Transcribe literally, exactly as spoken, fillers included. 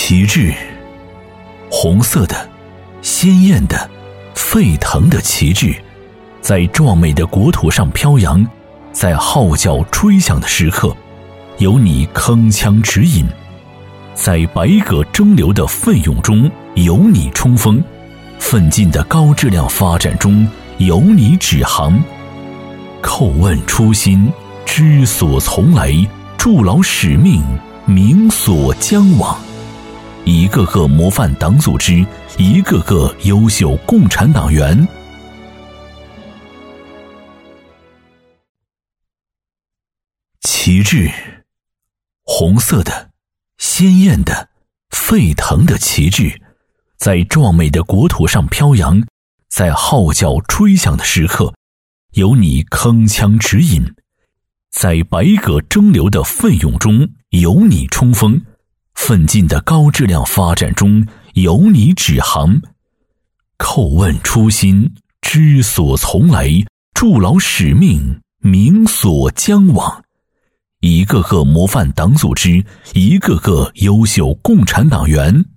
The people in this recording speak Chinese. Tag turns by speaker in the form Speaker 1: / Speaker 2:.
Speaker 1: 旗帜，红色的、鲜艳的、沸腾的旗帜，在壮美的国土上飘扬，在号角吹响的时刻，有你铿锵指引；在百舸争流的奋勇中，有你冲锋；奋进的高质量发展中，有你指航。叩问初心，知所从来，筑牢使命，明所将往。一个个模范党组织，一个个优秀共产党员。旗帜，红色的、鲜艳的、沸腾的旗帜，在壮美的国土上飘扬，在号角吹响的时刻，有你铿锵指引；在百舸争流的奋勇中，有你冲锋；奋进的高质量发展中，有你指航。叩问初心，知所从来，筑牢使命，明所将往。一个个模范党组织，一个个优秀共产党员。